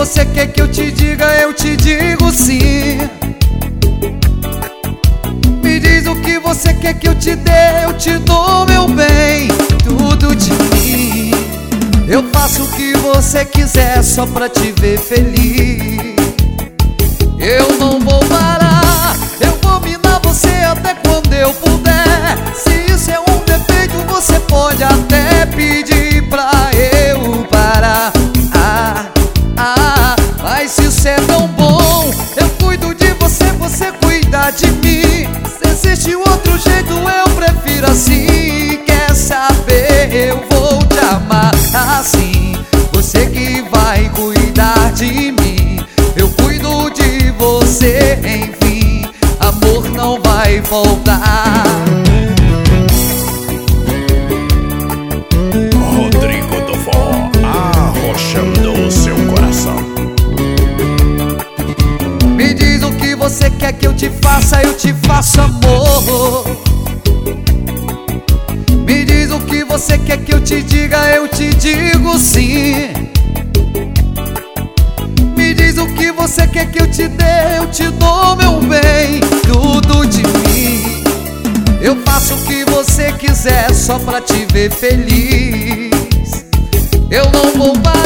você quer que eu te diga, eu te digo sim. Me diz o que você quer que eu te dê, eu te dou, meu bem, tudo de mim. Eu faço o que você quiser só pra te ver feliz. Eu não vou parar, eu vou minar você até quando eu puder. Se isso é um defeito, você pode até pedir pra eu parar. Mas se isso é tão bom, eu cuido de você, você cuida de mim. Se existe outro jeito, eu prefiro assim. Quer saber, eu vou te amar assim. Você que vai cuidar de mim, eu cuido de você, enfim. Amor não vai faltar. Rodrigo do Forró, arrochando o seu coração. Me diz o que você quer que eu te faça, eu te faço, amor. Me diz o que você quer que eu te diga, eu te digo sim. Me diz o que você quer que eu te dê, eu te dou, meu bem, tudo de mim. Eu faço o que você quiser só pra te ver feliz. Eu não vou parar,